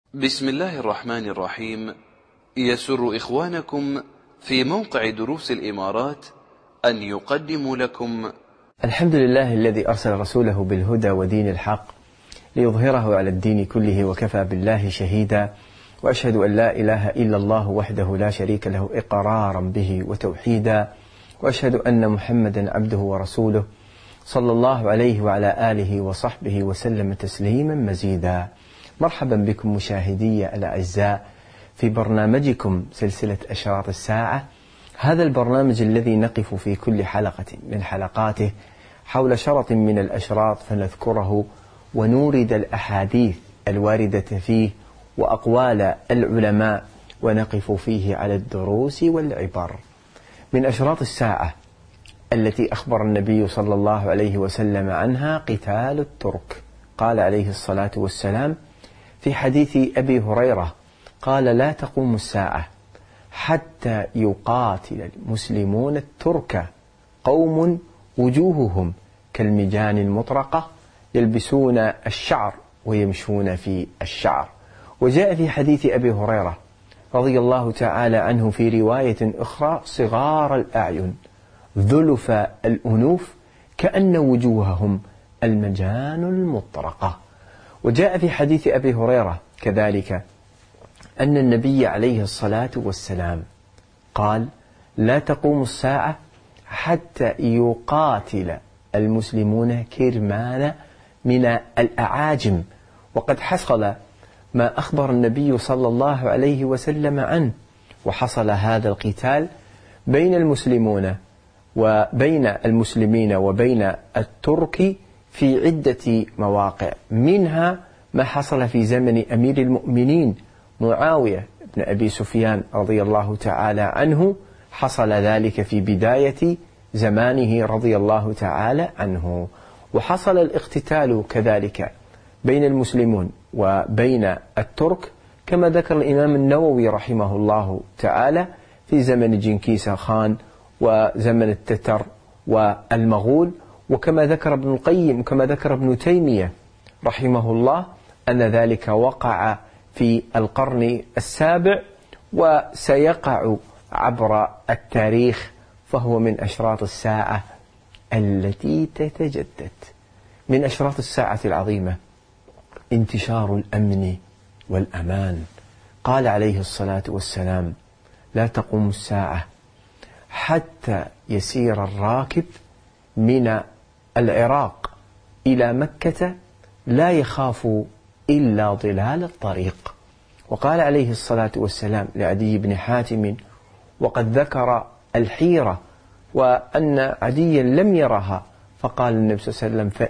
بسم الله الرحمن الرحيم. يسر إخوانكم في موقع دروس الإمارات أن يقدموا لكم الحمد لله الذي أرسل رسوله بالهدى ودين الحق ليظهره على الدين كله وكفى بالله شهيدا، وأشهد أن لا إله إلا الله وحده لا شريك له إقرارا به وتوحيدا، وأشهد أن محمدا عبده ورسوله صلى الله عليه وعلى آله وصحبه وسلم تسليما مزيدا. مرحبا بكم مشاهدي الأعزاء في برنامجكم سلسلة أشراط الساعة، هذا البرنامج الذي نقف في كل حلقة من حلقاته حول شرط من الأشراط فنذكره ونورد الأحاديث الواردة فيه وأقوال العلماء ونقف فيه على الدروس والعبر. من أشراط الساعة التي أخبر النبي صلى الله عليه وسلم عنها قتال الترك، قال عليه الصلاة والسلام في حديث أبي هريرة قال: لا تقوم الساعة حتى يقاتل المسلمون الترك قوم وجوههم كالمجان المطرقة يلبسون الشعر ويمشون في الشعر. وجاء في حديث أبي هريرة رضي الله تعالى عنه في رواية أخرى: صغار الأعين ذلف الأنوف كأن وجوههم المجان المطرقة. وجاء في حديث أبي هريرة كذلك أن النبي عليه الصلاة والسلام قال: لا تقوم الساعة حتى يقاتل المسلمون كرمان من الأعاجم. وقد حصل ما أخبر النبي صلى الله عليه وسلم عنه، وحصل هذا القتال بين المسلمين وبين الترك في عدة مواقع، منها ما حصل في زمن أمير المؤمنين معاوية بن أبي سفيان رضي الله تعالى عنه، حصل ذلك في بداية زمانه رضي الله تعالى عنه. وحصل الاقتتال كذلك بين المسلمون وبين الترك كما ذكر الإمام النووي رحمه الله تعالى في زمن جنكيز خان وزمن التتر والمغول، وكما ذكر ابن القيم وكما ذكر ابن تيمية رحمه الله أن ذلك وقع في القرن السابع وسيقع عبر التاريخ، فهو من أشراط الساعة التي تتجدد. من أشراط الساعة العظيمة انتشار الأمن والأمان، قال عليه الصلاة والسلام: لا تقوم الساعة حتى يسير الراكب من العراق إلى مكة لا يخاف إلا ضلال الطريق. وقال عليه الصلاة والسلام لعدي بن حاتم، وقد ذكر الحيرة وأن عديا لم يرها، فقال النبي صلى الله عليه وسلم: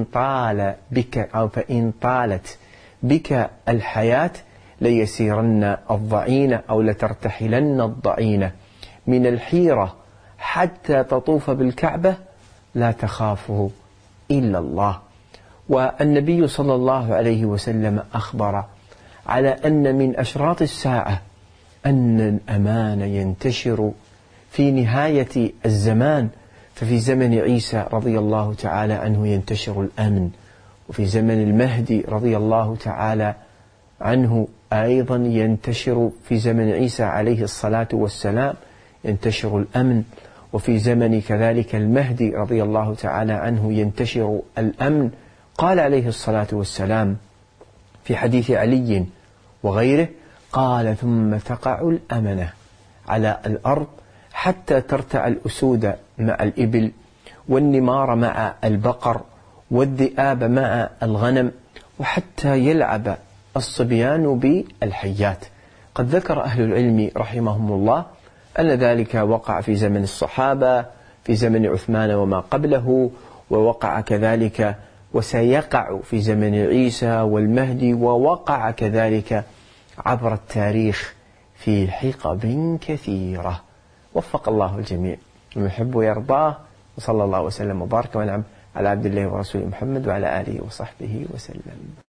فإن طالت بك الحياة ليسيرن الضعين أو لترتحلن الضعين من الحيرة حتى تطوف بالكعبة لا تخافه إلا الله. والنبي صلى الله عليه وسلم أخبر على أن من أشراط الساعة أن الأمان ينتشر في نهاية الزمان، ففي زمن عيسى رضي الله تعالى عنه ينتشر الأمن، وفي زمن المهدي رضي الله تعالى عنه أيضا ينتشر، في زمن عيسى عليه الصلاة والسلام ينتشر الأمن، وفي زمن كذلك المهدي رضي الله تعالى عنه ينتشر الأمن. قال عليه الصلاة والسلام في حديث علي وغيره قال: ثم تقع الأمنة على الأرض حتى ترتع الأسود مع الإبل، والنمار مع البقر، والذئاب مع الغنم، وحتى يلعب الصبيان بالحيات. قد ذكر أهل العلم رحمهم الله أن ذلك وقع في زمن الصحابة، في زمن عثمان وما قبله، ووقع كذلك وسيقع في زمن عيسى والمهدي، ووقع كذلك عبر التاريخ في حقب كثيرة. وفق الله الجميع من يحب ويرضاه، وصلى الله وسلم وبارك ونعم على عبد الله ورسوله محمد وعلى آله وصحبه وسلم.